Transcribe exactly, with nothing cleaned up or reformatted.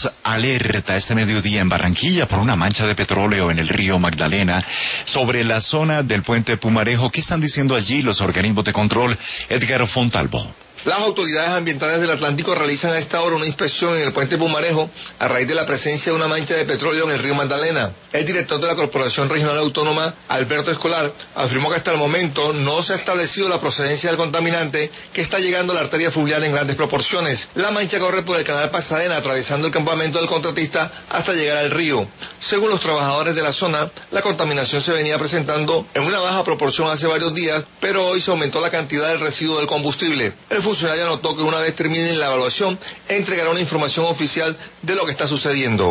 Tenemos alerta este mediodía en Barranquilla por una mancha de petróleo en el río Magdalena sobre la zona del puente Pumarejo. ¿Qué están diciendo allí los organismos de control? Edgar Fontalvo. Las autoridades ambientales del Atlántico realizan a esta hora una inspección en el puente Pumarejo a raíz de la presencia de una mancha de petróleo en el río Magdalena. El director de la Corporación Regional Autónoma, Alberto Escolar, afirmó que hasta el momento no se ha establecido la procedencia del contaminante que está llegando a la arteria fluvial en grandes proporciones. La mancha corre por el canal Pasadena, atravesando el campamento del contratista hasta llegar al río. Según los trabajadores de la zona, la contaminación se venía presentando en una baja proporción hace varios días, pero hoy se aumentó la cantidad del residuo del combustible. El funcionario anotó que una vez termine la evaluación, entregará una información oficial de lo que está sucediendo.